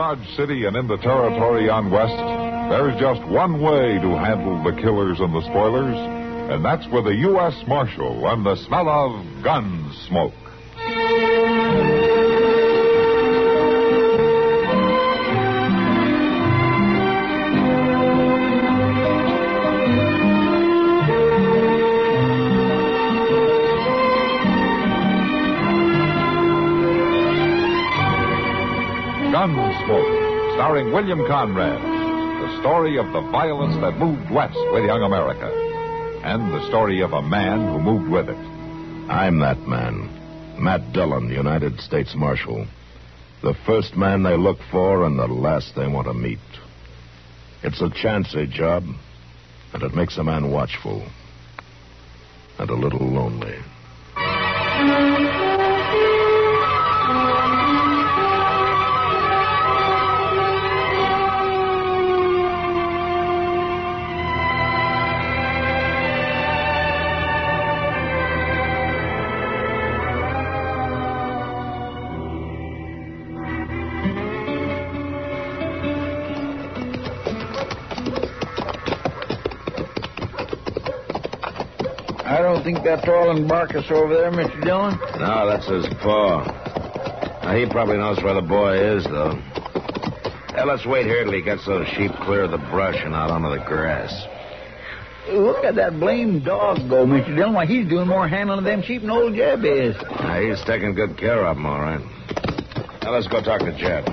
Dodge City and into territory on west, there's just one way to handle the killers and the spoilers, and that's with a U.S. Marshal and the smell of gun smoke. Gunsmoke, starring William Conrad. The story of the violence that moved west with young America. And the story of a man who moved with it. I'm that man. Matt Dillon, United States Marshal. The first man they look for and the last they want to meet. It's a chancy job, and it makes a man watchful. And a little lonely. I don't think that's Orland Barkus over there, Mr. Dillon. No, that's his paw. Now, he probably knows where the boy is, though. Let's wait here till he gets those sheep clear of the brush and out onto the grass. Look at that blamed dog go, Mr. Dillon. Why, he's doing more handling of them sheep than old Jeb is. He's taking good care of them, all right. Now, let's go talk to Jeb.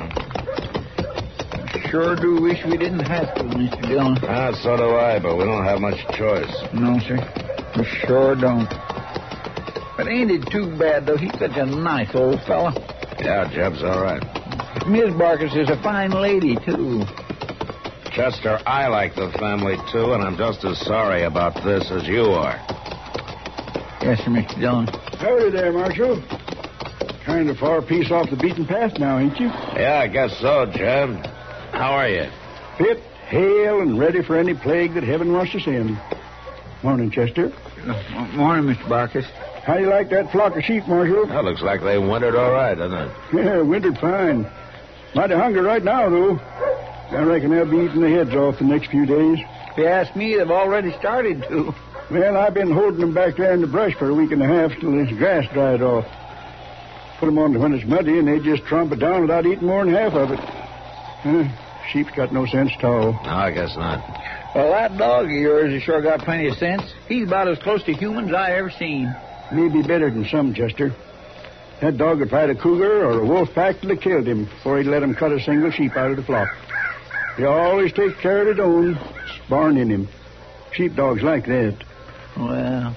Sure do wish we didn't have to, Mr. Dillon. So do I, but we don't have much choice. No, sir. We sure don't. But ain't it too bad, though? He's such a nice old fella. Yeah, Jeb's all right. Miss Barkus is a fine lady, too. Chester, I like the family, too, and I'm just as sorry about this as you are. Yes, sir, Mr. Dillon. Howdy there, Marshal. Kind of far piece off the beaten path now, ain't you? Yeah, I guess so, Jeb. How are you? Fit, hale, and ready for any plague that heaven wants to send. Morning, Chester. Morning, Mr. Barkus. How do you like that flock of sheep, Marshal? That looks like they wintered all right, doesn't it? Yeah, wintered fine. Mighty hungry right now, though. I reckon they'll be eating their heads off the next few days. If you ask me, they've already started to. Well, I've been holding them back there in the brush for a week and a half till this grass dried off. Put them on when it's muddy, and they just tromp it down without eating more than half of it. Sheep's got no sense at all. No, I guess not. Well, that dog of yours has sure got plenty of sense. He's about as close to human as I ever seen. Maybe better than some, Chester. That dog would fight a cougar or a wolf pack till they killed him before he'd let him cut a single sheep out of the flock. He always takes care of his own. It's born in him. Sheepdogs like that. Well...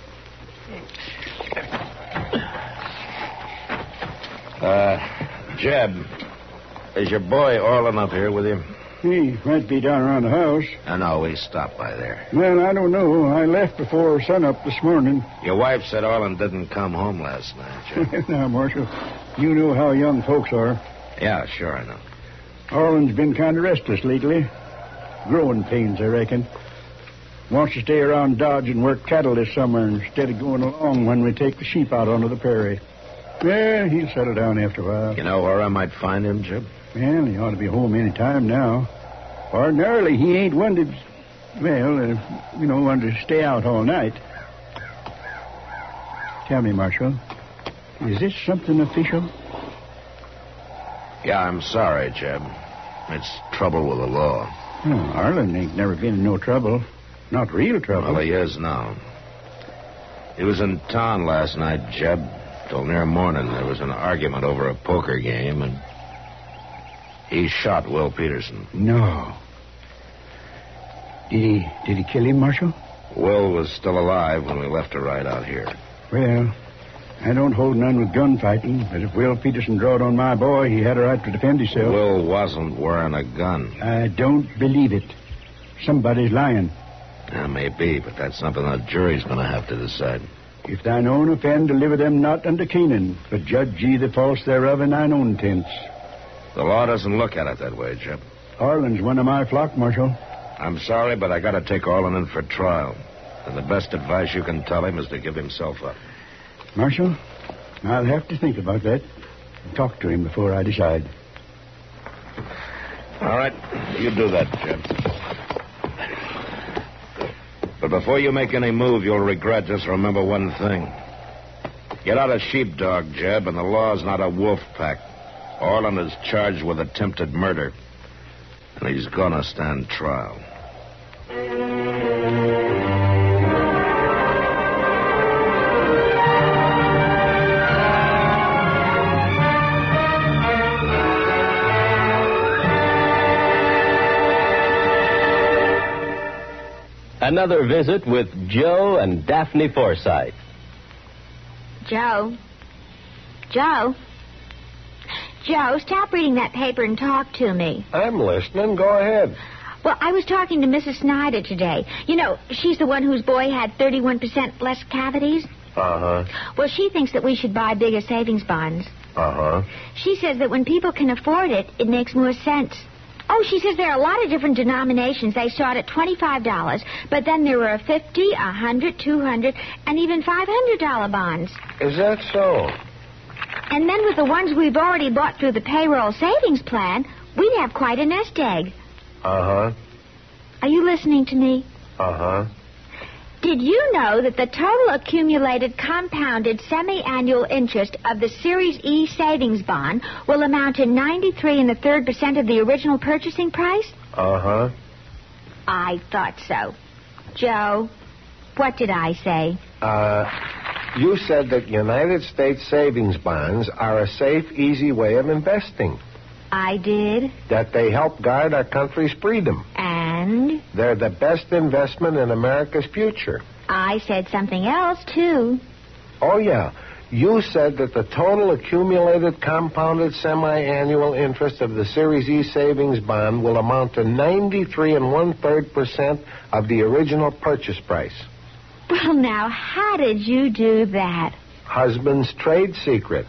Jeb, is your boy Orland up here with you? He might be down around the house. No, we stopped by there. Well, I don't know. I left before sunup this morning. Your wife said Orland didn't come home last night, Jeb. Now, Marshal, you know how young folks are. Yeah, sure, I know. Orland's been kind of restless lately. Growing pains, I reckon. Wants to stay around Dodge and work cattle this summer instead of going along when we take the sheep out onto the prairie. Yeah, he'll settle down after a while. You know where I might find him, Jeb? Well, he ought to be home any time now. Ordinarily, he ain't one to, one to stay out all night. Tell me, Marshal, is this something official? Yeah, I'm sorry, Jeb. It's trouble with the law. Oh, Arlen ain't never been in no trouble. Not real trouble. Well, he is now. He was in town last night, Jeb. Till near morning, there was an argument over a poker game, and he shot Will Peterson. No. Did he kill him, Marshal? Will was still alive when we left to ride out here. Well, I don't hold none with gunfighting, but if Will Peterson drawed on my boy, he had a right to defend himself. Will wasn't wearing a gun. I don't believe it. Somebody's lying. Maybe, but that's something the jury's going to have to decide. If thine own offend, deliver them not unto Canaan, but judge ye the false thereof in thine own tents. The law doesn't look at it that way, Jeb. Arlen's one of my flock, Marshal. I'm sorry, but I got to take Orland in for trial. And the best advice you can tell him is to give himself up. Marshal, I'll have to think about that and talk to him before I decide. All right, you do that, Jeb. But before you make any move, you'll regret. Just remember one thing. You're not a sheepdog, Jeb, and the law's not a wolf pack. Orland is charged with attempted murder, and he's gonna stand trial. Another visit with Joe and Daphne Forsythe. Joe, stop reading that paper and talk to me. I'm listening. Go ahead. Well, I was talking to Mrs. Snyder today. You know, she's the one whose boy had 31% less cavities. Uh-huh. Well, she thinks that we should buy bigger savings bonds. Uh-huh. She says that when people can afford it, it makes more sense. Oh, she says there are a lot of different denominations. They start at $25, but then there are $50, $100, $200, and even $500 bonds. Is that so? And then with the ones we've already bought through the payroll savings plan, we'd have quite a nest egg. Uh-huh. Are you listening to me? Uh-huh. Did you know that the total accumulated compounded semi-annual interest of the Series E savings bond will amount to 93 1/3% of the original purchasing price? Uh-huh. I thought so. Joe, what did I say? You said that United States savings bonds are a safe, easy way of investing. I did. That they help guard our country's freedom. And? They're the best investment in America's future. I said something else, too. Oh, yeah. You said that the total accumulated compounded semi-annual interest of the Series E savings bond will amount to 93 1/3% of the original purchase price. Well, now, how did you do that? Husband's trade secret.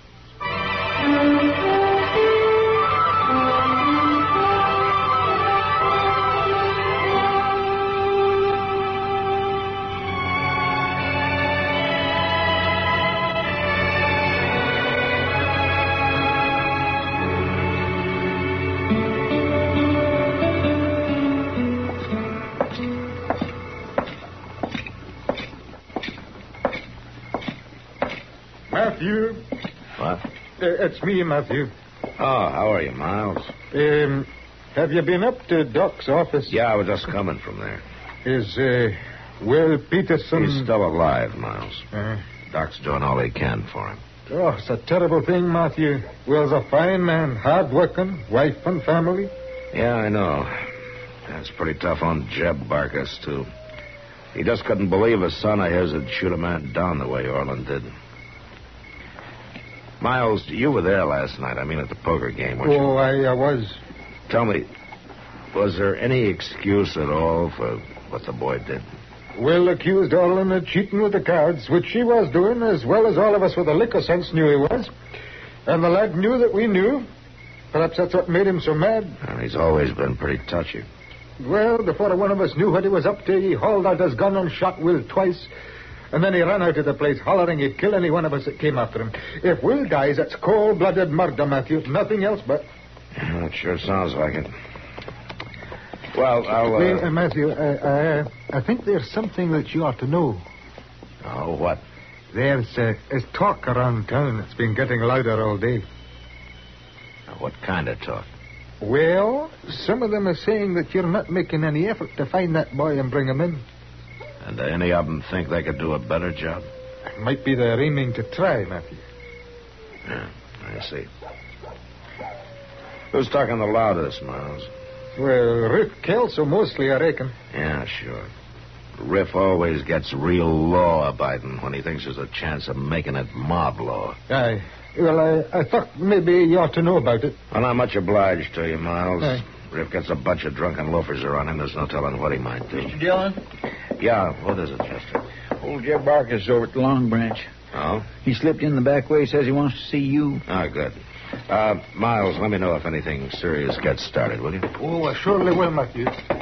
Matthew. What? It's me, Matthew. Oh, how are you, Miles? Have you been up to Doc's office? Yeah, I was just coming from there. Is, Will Peterson... He's still alive, Miles. Doc's doing all he can for him. Oh, it's a terrible thing, Matthew. Will's a fine man, hard-working, wife and family. Yeah, I know. That's pretty tough on Jeb Barkus, too. He just couldn't believe a son of his would shoot a man down the way Orland did. Miles, you were there last night. I mean, at the poker game, weren't you? Oh, I was. Tell me, was there any excuse at all for what the boy did? Will accused Orland of cheating with the cards, which he was doing, as well as all of us with a liquor sense knew he was. And the lad knew that we knew. Perhaps that's what made him so mad. Well, he's always been pretty touchy. Well, before one of us knew what he was up to, he hauled out his gun and shot Will twice. And then he ran out of the place, hollering he'd kill any one of us that came after him. If Will dies, that's cold-blooded murder, Matthew. Nothing else but... Yeah, it sure sounds like it. Well, I'll... Matthew, I think there's something that you ought to know. Oh, what? There's talk around town. It's been getting louder all day. What kind of talk? Well, some of them are saying that you're not making any effort to find that boy and bring him in. And any of them think they could do a better job? Might be they're aiming to try, Matthew. Yeah, I see. Who's talking the loudest, Miles? Well, Riff Kelso mostly, I reckon. Yeah, sure. Riff always gets real law-abiding when he thinks there's a chance of making it mob law. Aye. Well, I thought maybe you ought to know about it. Well, I'm much obliged to you, Miles. Aye. Riff gets a bunch of drunken loafers around him. There's no telling what he might do. Mr. Dillon? Yeah, what is it, Chester? Old Jeb Barkus is over at the Long Branch. Oh? He slipped in the back way, says he wants to see you. Oh, good. Miles, let me know if anything serious gets started, will you? Oh, I surely will, Matthew.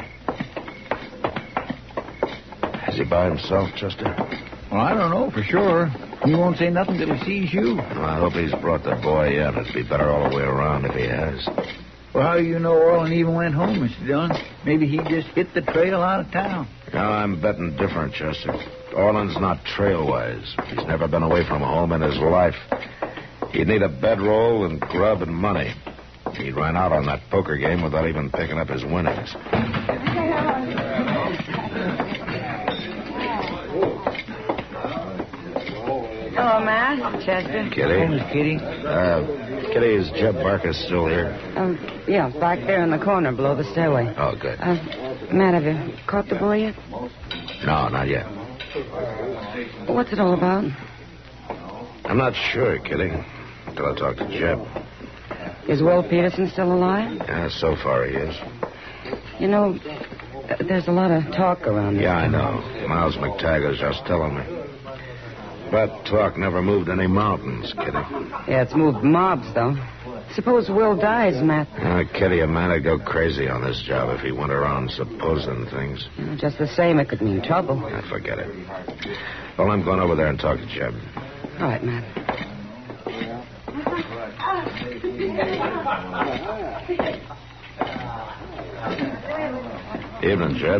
Is he by himself, Chester? Well, I don't know for sure. He won't say nothing till he sees you. Well, I hope he's brought the boy in. It'd be better all the way around if he has. Well, how do you know Orland even went home, Mr. Dillon? Maybe he just hit the trail out of town. No, I'm betting different, Chester. Orland's not trail-wise. He's never been away from home in his life. He'd need a bedroll and grub and money. He ran out on that poker game without even picking up his winnings. Hello, Matt. Chester. Kitty. Oh, Miss Kitty. Kitty, is Jeb Barker still here? Yeah, back there in the corner below the stairway. Oh, good. Matt, have you caught the boy yet? No, not yet. What's it all about? I'm not sure, Kitty, until I talk to Jeb. Is Will Peterson still alive? Yeah, so far he is. You know, there's a lot of talk around here. Yeah, I know. Miles McTaggart's just telling me. But talk never moved any mountains, Kitty. Yeah, it's moved mobs, though. Suppose Will dies, Matt. Kitty, a man would go crazy on this job if he went around supposing things. Just the same, it could mean trouble. Forget it. Well, I'm going over there and talk to Jeb. All right, Matt. Evening, Jeb.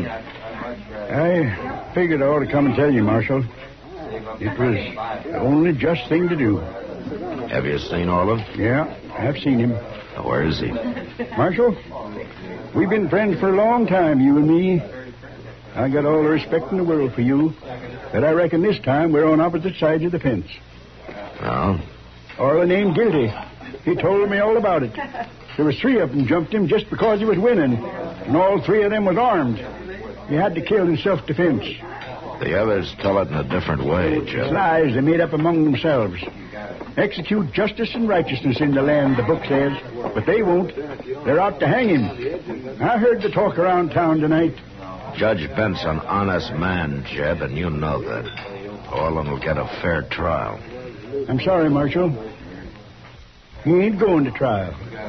I figured I ought to come and tell you, Marshal. It was the only just thing to do. Have you seen Orland? Yeah, I've seen him. Where is he? Marshal, we've been friends for a long time, you and me. I got all the respect in the world for you, but I reckon this time we're on opposite sides of the fence. Oh? Orland ain't guilty. He told me all about it. There was 3 of them jumped him just because he was winning, and all 3 of them was armed. He had to kill in self-defense. The others tell it in a different way, Jeb. It's lies they made up among themselves. Execute justice and righteousness in the land, the book says, but they won't. They're out to hang him. I heard the talk around town tonight. Judge Bent's an honest man, Jeb, and you know that. Orland will get a fair trial. I'm sorry, Marshal. He ain't going to trial.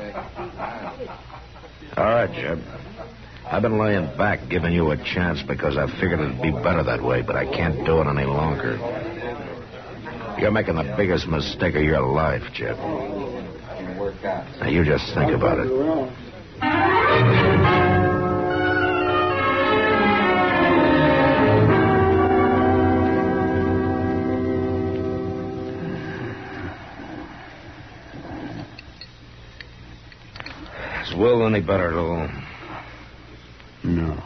All right, Jeb. I've been laying back, giving you a chance because I figured it'd be better that way, but I can't do it any longer. You're making the biggest mistake of your life, Jeb. Now, you just think about it. Is Will any better at all? No.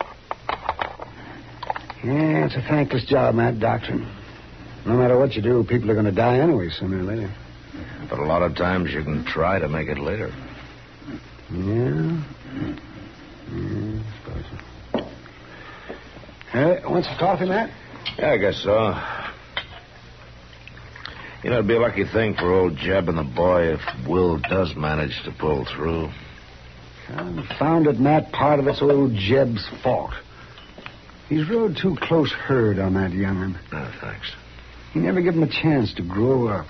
Yeah, it's a thankless job, Matt, doctoring. No matter what you do, people are going to die anyway, sooner or later. But a lot of times you can try to make it later. Yeah? I suppose so. Hey, want some coffee, Matt? Yeah, I guess so. You know, it'd be a lucky thing for old Jeb and the boy if Will does manage to pull through. Found it, Matt. Part of it's old Jeb's fault. He's rode too close herd on that young'un. No, thanks. He never gave him a chance to grow up.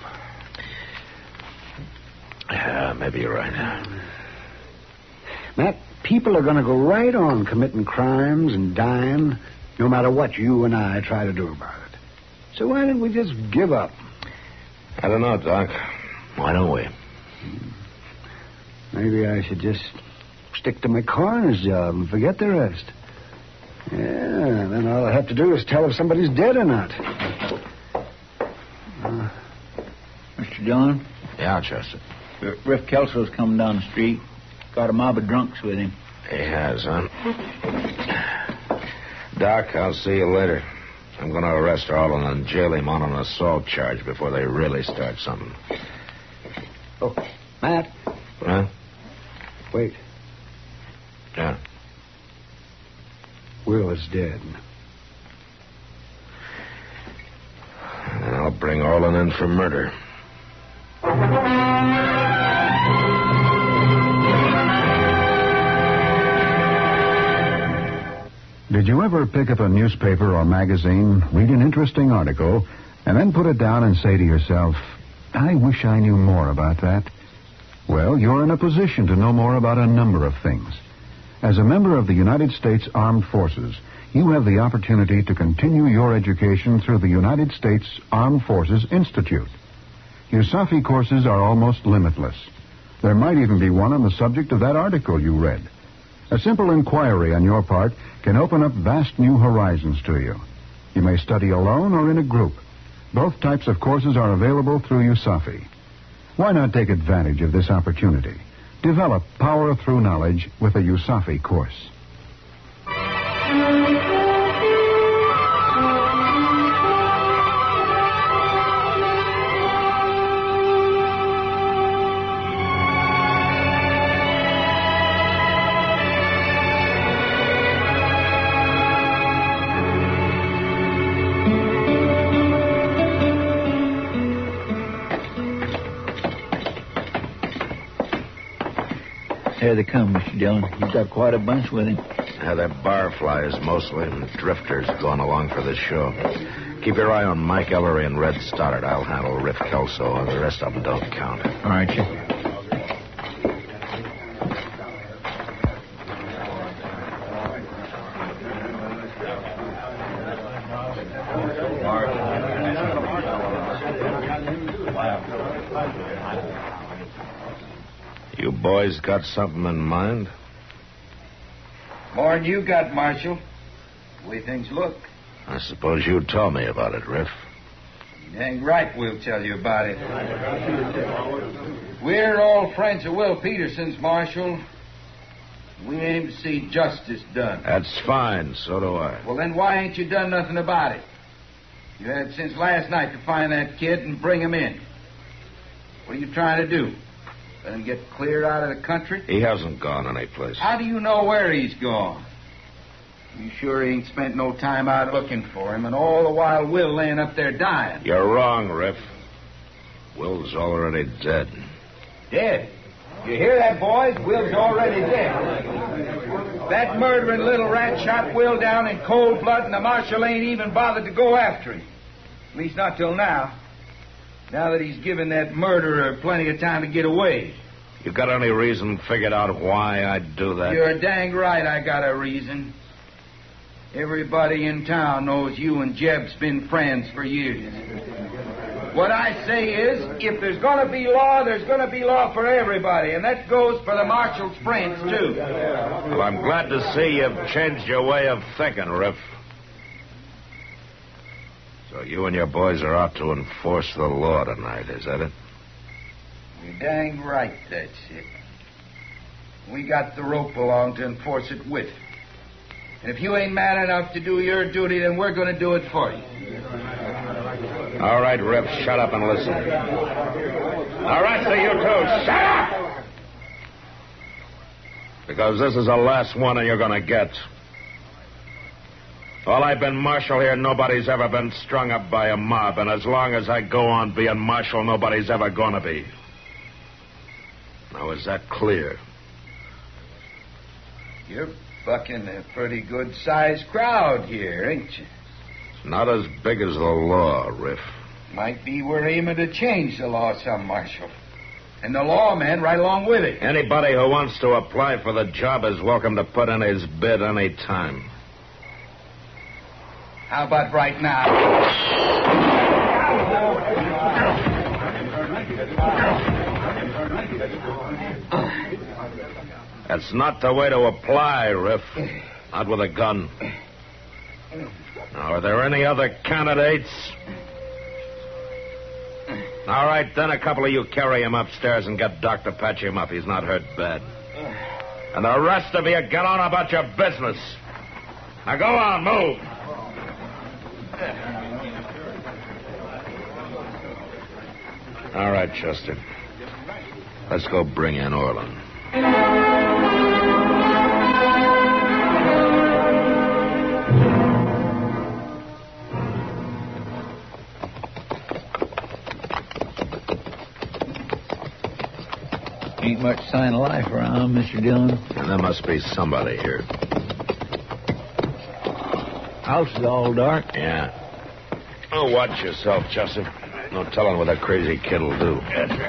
Yeah, maybe you're right. Matt, people are going to go right on committing crimes and dying, no matter what you and I try to do about it. So why don't we just give up? I don't know, Doc. Why don't we? Maybe I should just stick to my coroner's job and forget the rest. Yeah, then all I have to do is tell if somebody's dead or not. Mr. Dillon? Yeah, Chester. Riff Kelso's coming down the street. Got a mob of drunks with him. He has, huh? Doc, I'll see you later. I'm going to arrest Orland and jail him on an assault charge before they really start something. Oh, Matt. Huh? Wait. Yeah. Will is dead. And I'll bring Orland in for murder. Did you ever pick up a newspaper or magazine, read an interesting article, and then put it down and say to yourself, I wish I knew more about that? Well, you're in a position to know more about a number of things. As a member of the United States Armed Forces, you have the opportunity to continue your education through the United States Armed Forces Institute. USAFI courses are almost limitless. There might even be one on the subject of that article you read. A simple inquiry on your part can open up vast new horizons to you. You may study alone or in a group. Both types of courses are available through USAFI. Why not take advantage of this opportunity? Develop power through knowledge with a USAFI course. There they come, Mr. Dillon. He's got quite a bunch with him. Yeah, they're barflies mostly, and drifters going along for this show. Keep your eye on Mike Ellery and Red Stoddard. I'll handle Riff Kelso. The rest of them don't count. All right, sir. You boys got something in mind? More'n you got, Marshal. The way things look. I suppose you tell me about it, Riff. You dang right we'll tell you about it. We're all friends of Will Peterson's, Marshal. We aim to see justice done. That's fine. So do I. Well, then why ain't you done nothing about it? You had since last night to find that kid and bring him in. What are you trying to do? Let him get cleared out of the country? He hasn't gone anyplace. How do you know where he's gone? You sure he ain't spent no time out looking for him, and all the while Will laying up there dying? You're wrong, Riff. Will's already dead. Dead? You hear that, boys? Will's already dead. That murdering little rat shot Will down in cold blood, and the marshal ain't even bothered to go after him. At least not till now. Now that he's given that murderer plenty of time to get away. You got any reason figured out why I'd do that? You're dang right I got a reason. Everybody in town knows you and Jeb's been friends for years. What I say is, if there's going to be law, there's going to be law for everybody, and that goes for the marshal's friends, too. Well, I'm glad to see you've changed your way of thinking, Riff. So you and your boys are out to enforce the law tonight, is that it? You're dang right that's it. We got the rope along to enforce it with. And if you ain't man enough to do your duty, then we're going to do it for you. All right, Riff, shut up and listen. All right, so you two, shut up! Because this is the last one you're going to get. While I've been marshal here, nobody's ever been strung up by a mob, and as long as I go on being marshal, nobody's ever going to be. Now, is that clear? You're bucking a pretty good-sized crowd here, ain't you? It's not as big as the law, Riff. Might be we're aiming to change the law some, Marshal. And the lawmen right along with it. Anybody who wants to apply for the job is welcome to put in his bid any time. How about right now? That's not the way to apply, Riff. Not with a gun. Now, are there any other candidates? All right, then a couple of you carry him upstairs and get Doc to patch him up. He's not hurt bad. And the rest of you, get on about your business. Now, go on, move. All right, Chester. Let's go bring in Orland. Ain't much sign of life around, Mr. Dillon. And there must be somebody here. House is all dark. Yeah. Oh, watch yourself, Chester. No telling what that crazy kid will do. That's right.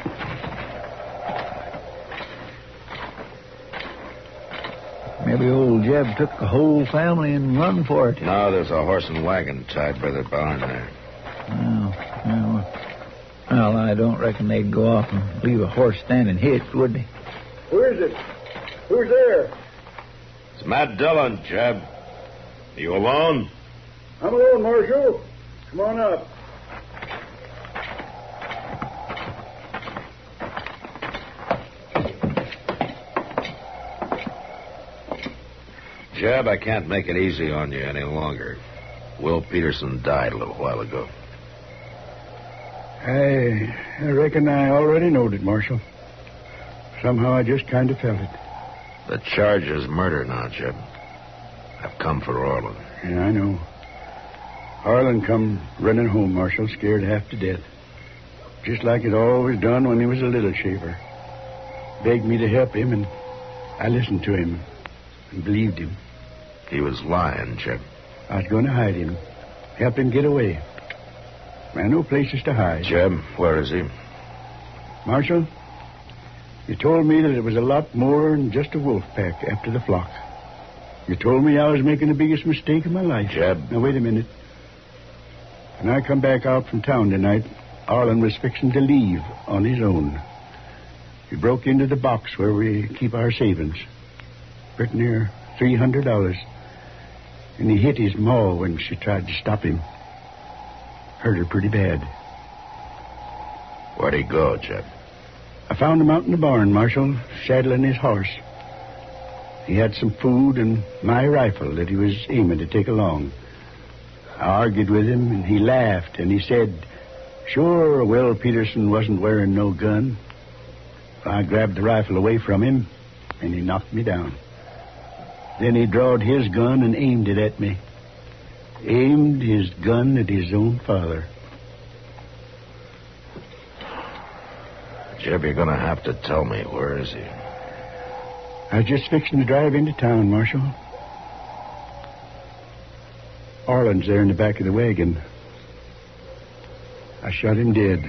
Maybe old Jeb took the whole family and run for it. No, there's a horse and wagon tied by the barn there. Well, Well, I don't reckon they'd go off and leave a horse standing hitched, would they? Who is it? Who's there? It's Matt Dillon, Jeb. Are you alone? I'm alone, Marshal. Come on up. Jeb, I can't make it easy on you any longer. Will Peterson died a little while ago. I reckon I already knowed it, Marshal. Somehow I just kind of felt it. The charge is murder now, Jeb. I've come for Orland. Yeah, I know. Harlan come running home, Marshal, scared half to death. Just like it always done when he was a little shaver. Begged me to help him, and I listened to him and believed him. He was lying, Jeb. I was going to hide him, help him get away. I know places to hide. Jeb, where is he? Marshal, you told me that it was a lot more than just a wolf pack after the flock. You told me I was making the biggest mistake of my life. Jeb. Now, wait a minute. When I come back out from town tonight, Arlen was fixing to leave on his own. He broke into the box where we keep our savings. Pretty near $300. And he hit his ma when she tried to stop him. Hurt her pretty bad. Where'd he go, Jeb? I found him out in the barn, Marshal, saddling his horse. He had some food and my rifle that he was aiming to take along. I argued with him, and he laughed, and he said, sure, Will Peterson wasn't wearing no gun. I grabbed the rifle away from him, and he knocked me down. Then he drawed his gun and aimed it at me. Aimed his gun at his own father. Jeb, you're going to have to tell me. Where is he? I was just fixing to drive into town, Marshal. Arlen's there in the back of the wagon. I shot him dead.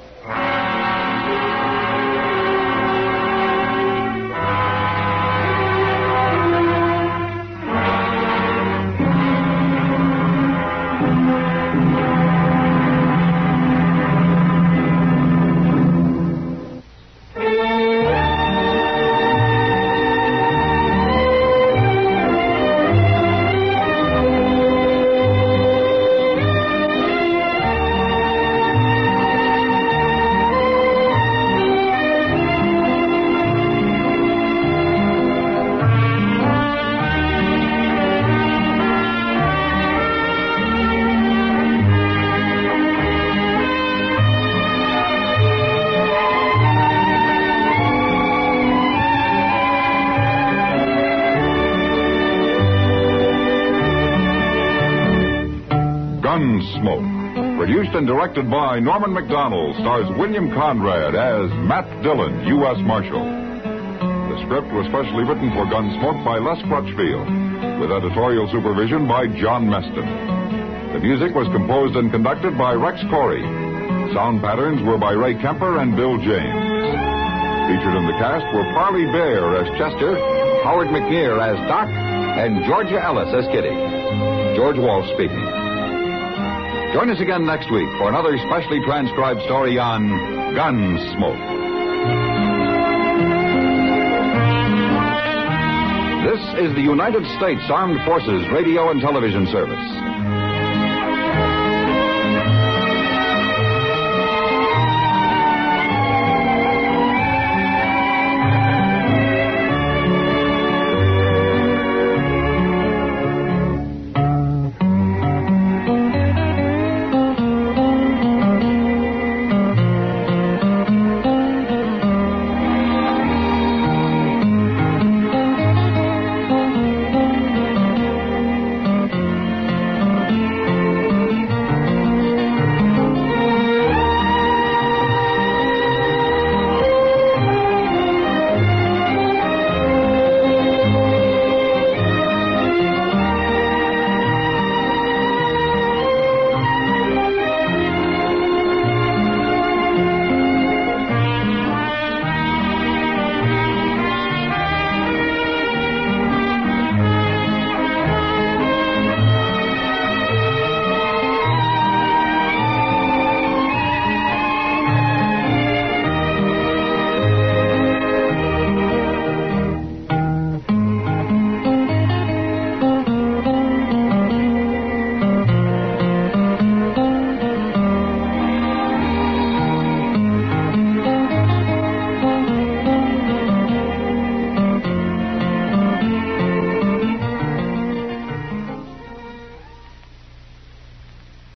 Gunsmoke. Produced and directed by Norman McDonald, stars William Conrad as Matt Dillon, U.S. Marshal. The script was specially written for Gunsmoke by Les Crutchfield, with editorial supervision by John Meston. The music was composed and conducted by Rex Corey. Sound patterns were by Ray Kemper and Bill James. Featured in the cast were Parley Bear as Chester, Howard McNear as Doc, and Georgia Ellis as Kitty. George Walsh speaking. Join us again next week for another specially transcribed story on Gunsmoke. This is the United States Armed Forces Radio and Television Service.